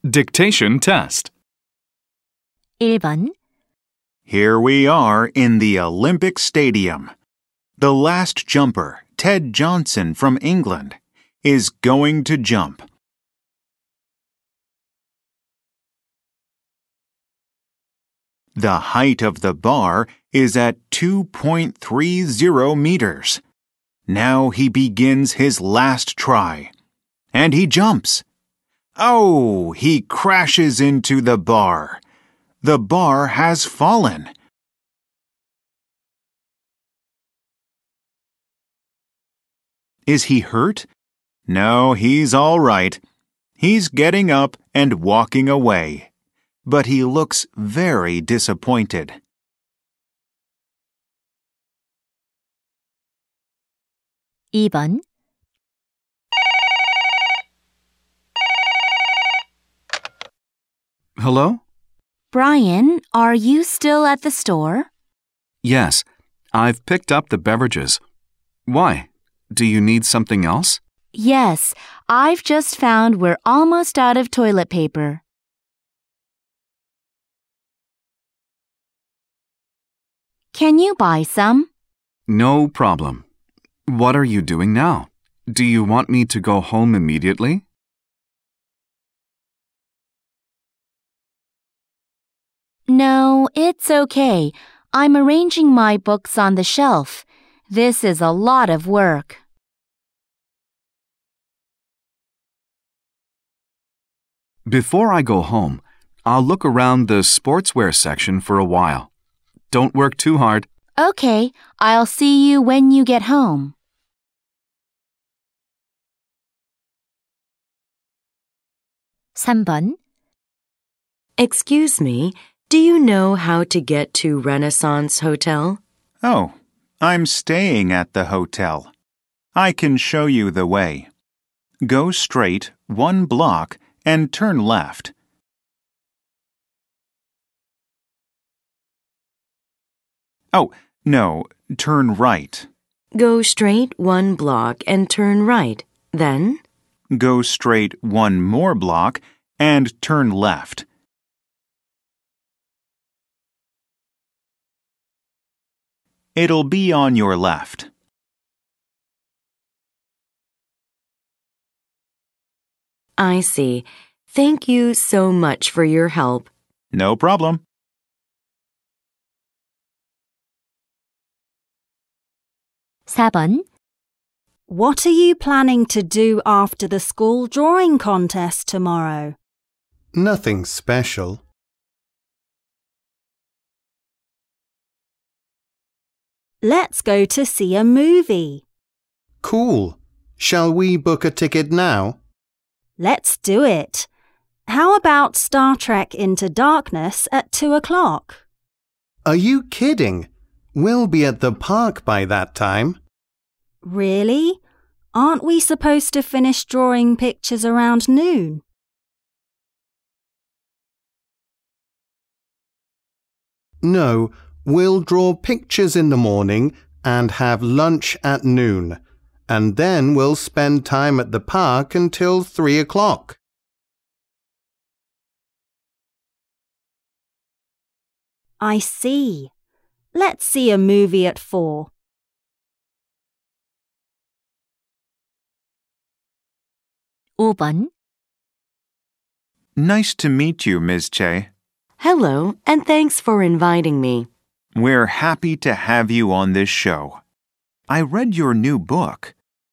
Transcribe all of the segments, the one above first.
Dictation test. 1번. Here we are in the Olympic Stadium. The last jumper, Ted Johnson from England, is going to jump. The height of the bar is at 2.30 meters. Now he begins his last try. And he jumps. Oh, he crashes into the bar. The bar has fallen. Is he hurt? No, he's all right. He's getting up and walking away. But he looks very disappointed. 2번. Hello? Brian, are you still at the store? Yes, I've picked up the beverages. Why? Do you need something else? Yes, I've just found we're almost out of toilet paper. Can you buy some? No problem. What are you doing now? Do you want me to go home immediately? No, it's okay. I'm arranging my books on the shelf. This is a lot of work. Before I go home, I'll look around the sportswear section for a while. Don't work too hard. Okay, I'll see you when you get home. 3번. Excuse me, do you know how to get to Renaissance Hotel? Oh, I'm staying at the hotel. I can show you the way. Go straight 1 block and turn left. Oh, no, turn right. Go straight 1 block and turn right. Then, Go straight 1 more block and turn left. It'll be on your left. I see. Thank you so much for your help. No problem. 4번. What are you planning to do after the school drawing contest tomorrow? Nothing special. Let's go to see a movie. Cool. Shall we book a ticket now? Let's do it. How about Star Trek Into Darkness at 2 o'clock? Are you kidding? We'll be at the park by that time. Really? Aren't we supposed to finish drawing pictures around noon? No, we'll draw pictures in the morning and have lunch at noon. And then we'll spend time at the park until 3 o'clock. I see. Let's see a movie at 4. 5번. Nice to meet you, Ms. Che. Hello, and thanks for inviting me. We're happy to have you on this show. I read your new book.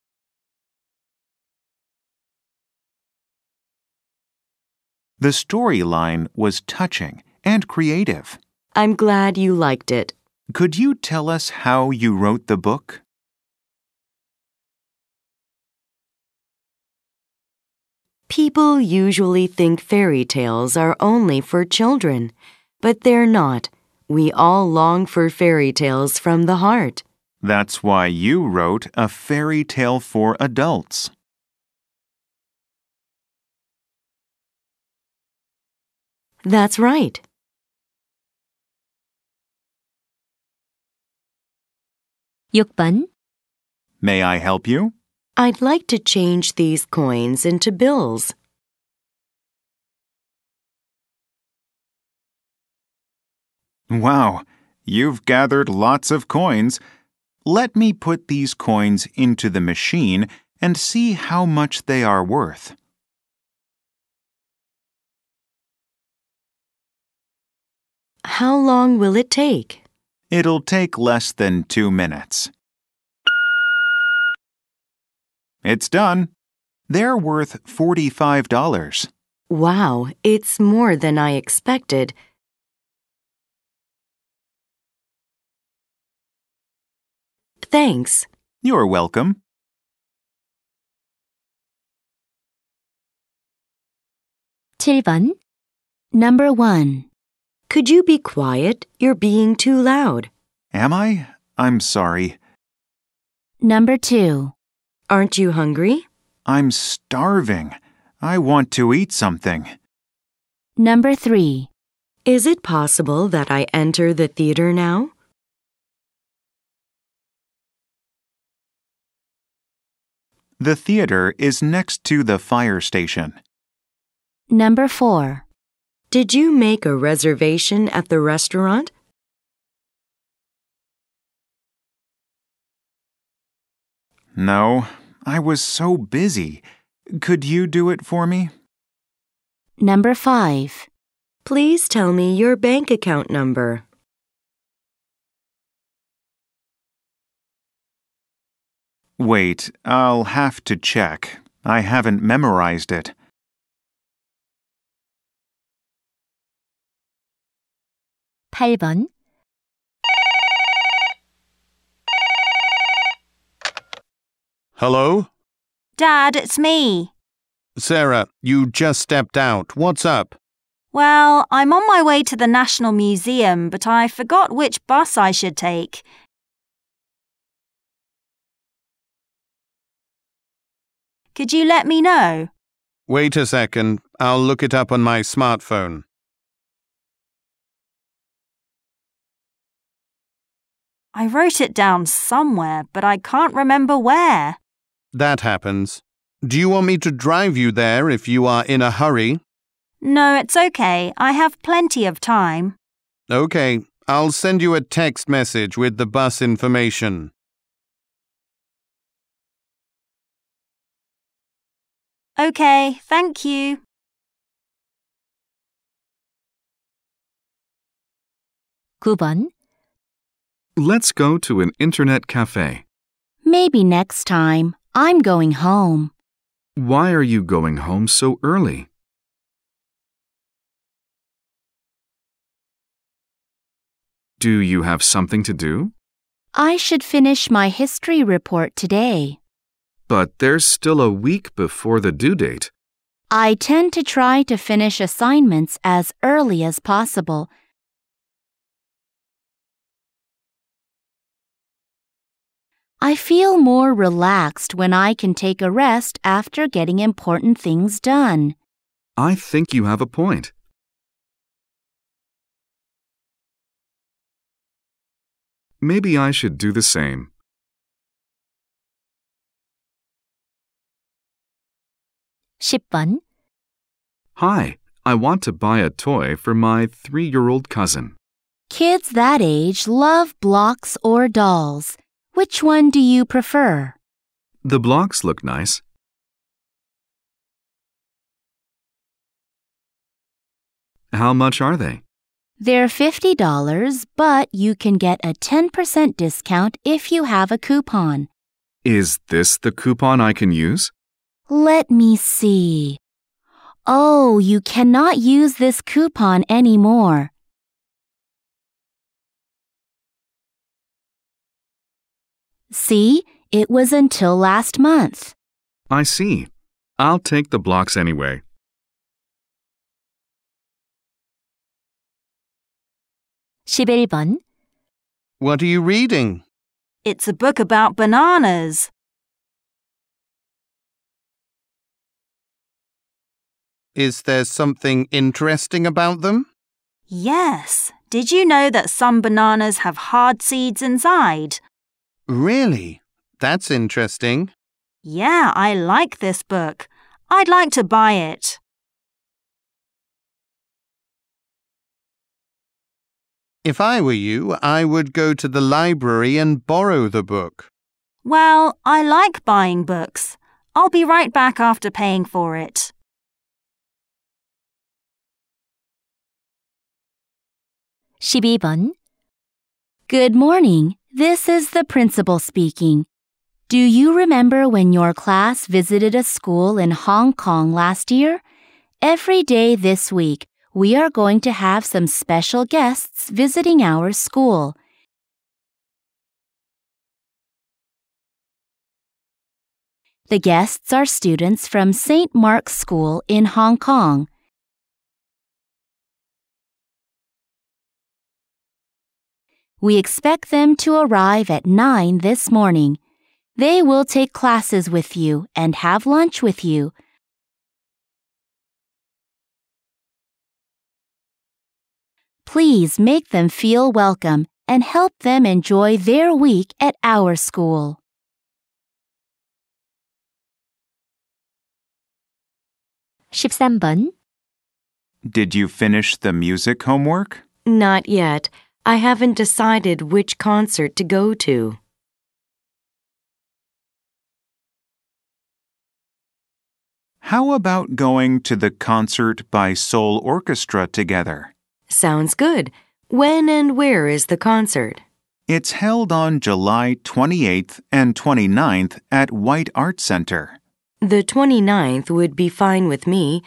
The storyline was touching and creative. I'm glad you liked it. Could you tell us how you wrote the book? People usually think fairy tales are only for children, but they're not. We all long for fairy tales from the heart. That's why you wrote a fairy tale for adults. That's right. 6번. May I help you? I'd like to change these coins into bills. Wow, you've gathered lots of coins. Let me put these coins into the machine and see how much they are worth. How long will it take? It'll take less than 2 minutes. It's done. They're worth $45. Wow, it's more than I expected. Thanks. You're welcome. Number 1. Could you be quiet? You're being too loud. Am I? I'm sorry. Number 2. Aren't you hungry? I'm starving. I want to eat something. Number 3. Is it possible that I enter the theater now? The theater is next to the fire station. Number 4. Did you make a reservation at the restaurant? No, I was so busy. Could you do it for me? Number 5. Please tell me your bank account number. Wait, I'll have to check. I haven't memorized it. Hello? Dad, it's me. Sarah, you just stepped out. What's up? Well, I'm on my way to the National Museum, but I forgot which bus I should take. Could you let me know? Wait a second. I'll look it up on my smartphone. I wrote it down somewhere, but I can't remember where. That happens. Do you want me to drive you there if you are in a hurry? No, it's okay. I have plenty of time. Okay, I'll send you a text message with the bus information. Okay, thank you. 9번. Let's go to an internet cafe. Maybe next time. I'm going home. Why are you going home so early? Do you have something to do? I should finish my history report today. But there's still a week before the due date. I tend to try to finish assignments as early as possible. I feel more relaxed when I can take a rest after getting important things done. I think you have a point. Maybe I should do the same. 10번. Hi, I want to buy a toy for my 3-year-old cousin. Kids that age love blocks or dolls. Which one do you prefer? The blocks look nice. How much are they? They're $50, but you can get a 10% discount if you have a coupon. Is this the coupon I can use? Let me see. Oh, you cannot use this coupon anymore. See, it was until last month. I see. I'll take the blocks anyway. 11번. What are you reading? It's a book about bananas. Is there something interesting about them? Yes. Did you know that some bananas have hard seeds inside? Really? That's interesting. Yeah, I like this book. I'd like to buy it. If I were you, I would go to the library and borrow the book. Well, I like buying books. I'll be right back after paying for it. Good morning. This is the principal speaking. Do you remember when your class visited a school in Hong Kong last year? Every day this week, we are going to have some special guests visiting our school. The guests are students from St. Mark's School in Hong Kong. We expect them to arrive at 9 this morning. They will take classes with you and have lunch with you. Please make them feel welcome and help them enjoy their week at our school. Did you finish the music homework? Not yet. I haven't decided which concert to go to. How about going to the concert by Seoul Orchestra together? Sounds good. When and where is the concert? It's held on July 28th and 29th at White Arts Center. The 29th would be fine with me.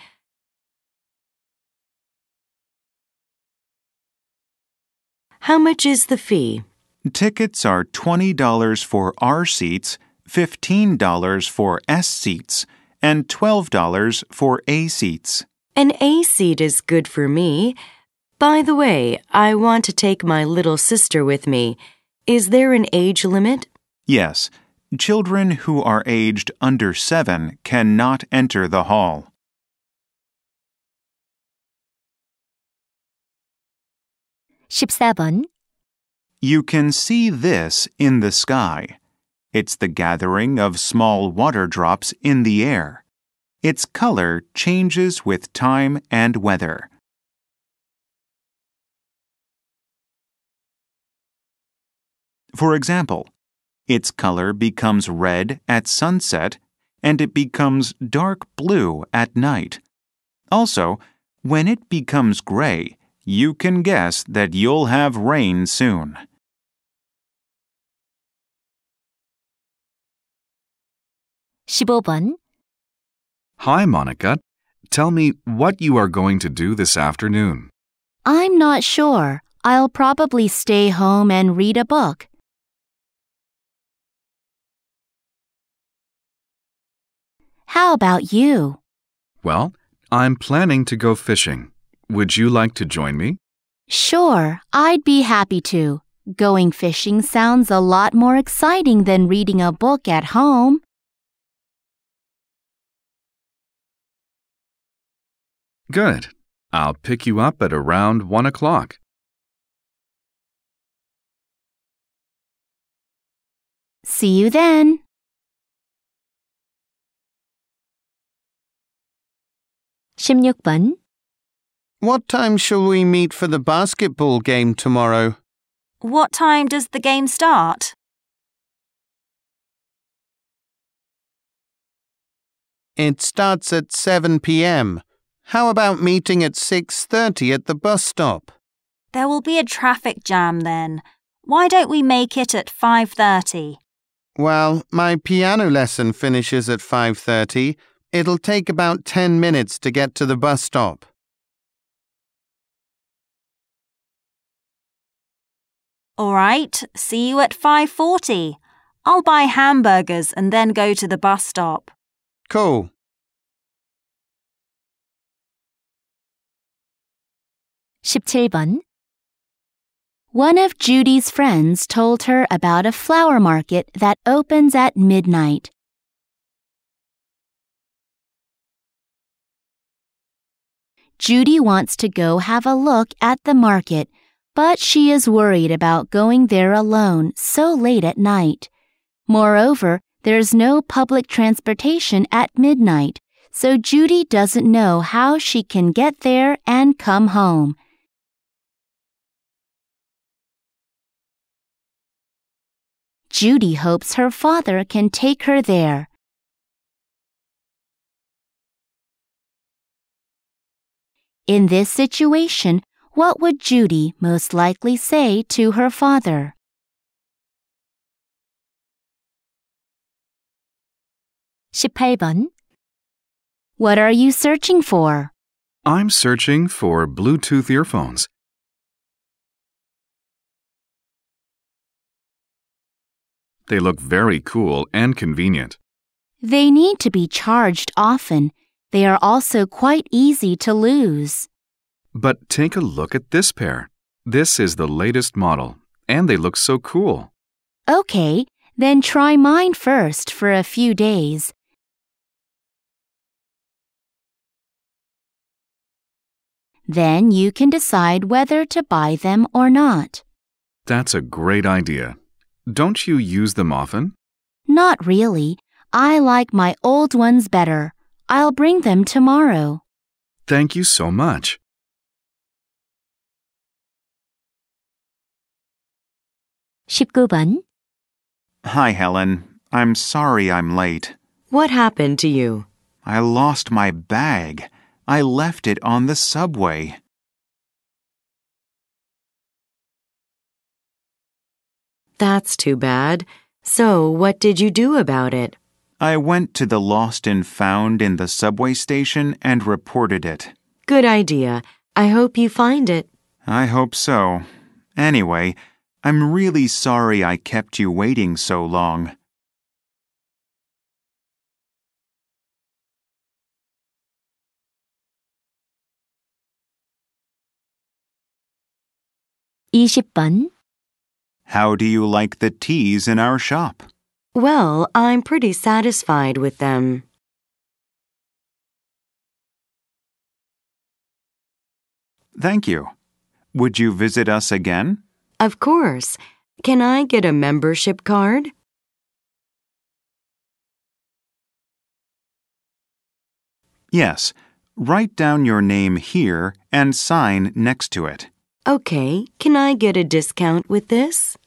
How much is the fee? Tickets are $20 for R seats, $15 for S seats, and $12 for A seats. An A seat is good for me. By the way, I want to take my little sister with me. Is there an age limit? Yes, children who are aged under 7 cannot enter the hall. You can see this in the sky. It's the gathering of small water drops in the air. Its color changes with time and weather. For example, its color becomes red at sunset and it becomes dark blue at night. Also, when it becomes gray, you can guess that you'll have rain soon. Hi, Monica. Tell me what you are going to do this afternoon. I'm not sure. I'll probably stay home and read a book. How about you? Well, I'm planning to go fishing. Would you like to join me? Sure, I'd be happy to. Going fishing sounds a lot more exciting than reading a book at home. Good. I'll pick you up at around 1 o'clock. See you then. What time shall we meet for the basketball game tomorrow? What time does the game start? It starts at 7 p.m. How about meeting at 6:30 at the bus stop? There will be a traffic jam then. Why don't we make it at 5:30? Well, my piano lesson finishes at 5:30. It'll take about 10 minutes to get to the bus stop. All right, see you at 5:40. I'll buy hamburgers and then go to the bus stop. Cool. One of Judy's friends told her about a flower market that opens at midnight. Judy wants to go have a look at the market, but she is worried about going there alone so late at night. Moreover, there's no public transportation at midnight, so Judy doesn't know how she can get there and come home. Judy hopes her father can take her there. In this situation, what would Judy most likely say to her father? 18번. What are you searching for? I'm searching for Bluetooth earphones. They look very cool and convenient. They need to be charged often. They are also quite easy to lose. But take a look at this pair. This is the latest model, and they look so cool. Okay, then try mine first for a few days. Then you can decide whether to buy them or not. That's a great idea. Don't you use them often? Not really. I like my old ones better. I'll bring them tomorrow. Thank you so much. 19번. Hi, Helen. I'm sorry I'm late. What happened to you? I lost my bag. I left it on the subway. That's too bad. So, what did you do about it? I went to the lost and found in the subway station and reported it. Good idea. I hope you find it. I hope so. Anyway, I'm really sorry I kept you waiting so long. How do you like the teas in our shop? Well, I'm pretty satisfied with them. Thank you. Would you visit us again? Of course. Can I get a membership card? Yes. Write down your name here and sign next to it. Okay, can I get a discount with this?